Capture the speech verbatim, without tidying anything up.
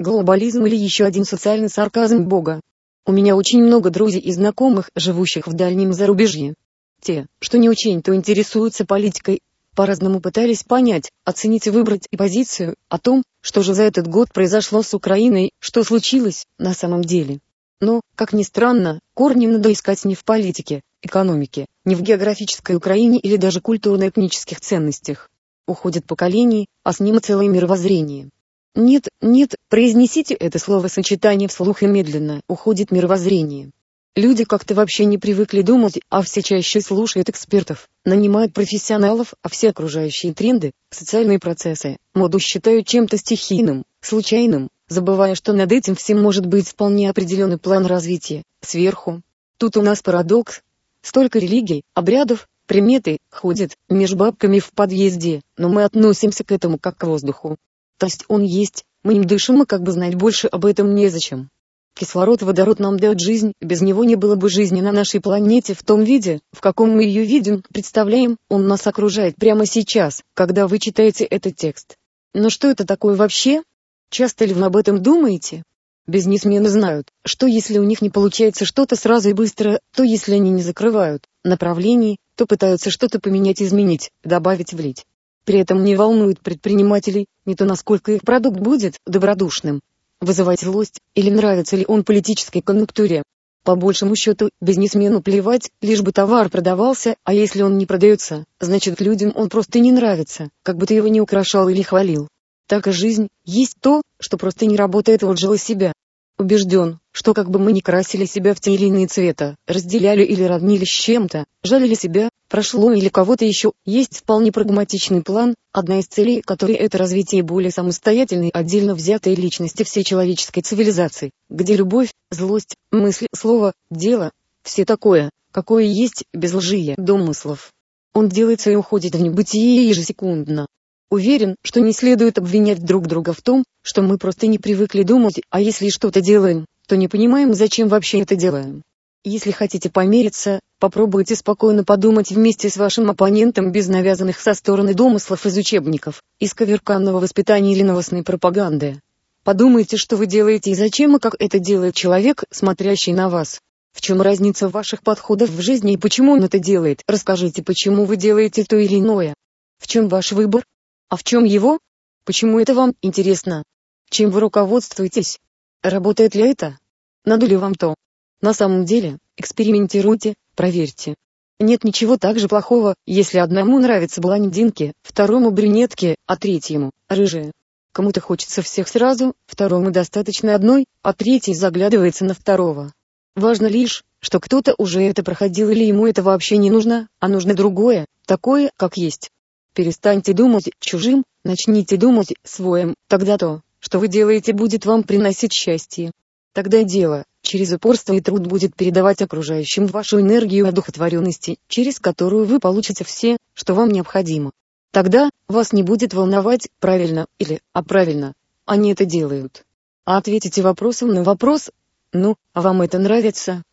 глобализм или еще один социальный сарказм Бога. У меня очень много друзей и знакомых, живущих в дальнем зарубежье. Те, что не очень-то интересуются политикой, по-разному пытались понять, оценить и выбрать и позицию о том, что же за этот год произошло с Украиной, что случилось на самом деле. Но, как ни странно, корни надо искать не в политике, экономике, не в географической Украине или даже культурно-этнических ценностях. Уходит поколение, а с ним и целое мировоззрение. Нет, нет, произнесите это словосочетание вслух и медленно. Уходит мировоззрение. Люди как-то вообще не привыкли думать, а все чаще слушают экспертов, нанимают профессионалов, а все окружающие тренды, социальные процессы, моду считают чем-то стихийным, случайным, забывая, что над этим всем может быть вполне определенный план развития, сверху. Тут у нас парадокс. Столько религий, обрядов, приметы, ходят, меж бабками в подъезде, но мы относимся к этому как к воздуху. То есть он есть, мы им дышим, и как бы знать больше об этом незачем. Кислород, водород нам дает жизнь, без него не было бы жизни на нашей планете в том виде, в каком мы ее видим, представляем, он нас окружает прямо сейчас, когда вы читаете этот текст. Но что это такое вообще? Часто ли вы об этом думаете? Бизнесмены знают, что если у них не получается что-то сразу и быстро, то если они не закрывают направлений, то пытаются что-то поменять, изменить, добавить, влить. При этом не волнует предпринимателей, не то насколько их продукт будет добродушным, вызывать злость, или нравится ли он политической конъюнктуре. По большему счету, бизнесмену плевать, лишь бы товар продавался, а если он не продается, значит людям он просто не нравится, как бы ты его не украшал или хвалил. Так и жизнь, есть то, что просто не работает, вот жила себя. Убежден, что как бы мы ни красили себя в те или иные цвета, разделяли или роднились с чем-то, жалили себя, прошло или кого-то еще, есть вполне прагматичный план, одна из целей которой это развитие более самостоятельной отдельно взятой личности всей человеческой цивилизации, где любовь, злость, мысль, слово, дело, все такое, какое есть, без лжи и домыслов. Он делается и уходит в небытие ежесекундно. Уверен, что не следует обвинять друг друга в том, что мы просто не привыкли думать, а если что-то делаем, то не понимаем, зачем вообще это делаем. Если хотите помириться, попробуйте спокойно подумать вместе с вашим оппонентом без навязанных со стороны домыслов из учебников, из коверканного воспитания или новостной пропаганды. Подумайте, что вы делаете и зачем и как это делает человек, смотрящий на вас. В чем разница ваших подходов в жизни и почему он это делает? Расскажите, почему вы делаете то или иное. В чем ваш выбор? А в чем его? Почему это вам интересно? Чем вы руководствуетесь? Работает ли это? Надо ли вам то? На самом деле, экспериментируйте, проверьте. Нет ничего так же плохого, если одному нравятся блондинки, второму брюнетки, а третьему – рыжие. Кому-то хочется всех сразу, второму достаточно одной, а третий заглядывается на второго. Важно лишь, что кто-то уже это проходил или ему это вообще не нужно, а нужно другое, такое, как есть. Перестаньте думать чужим, начните думать своим, тогда то, что вы делаете, будет вам приносить счастье. Тогда дело, через упорство и труд будет передавать окружающим вашу энергию одухотворенности, через которую вы получите все, что вам необходимо. Тогда вас не будет волновать, правильно или а правильно они это делают. А ответите вопросом на вопрос: ну, а вам это нравится?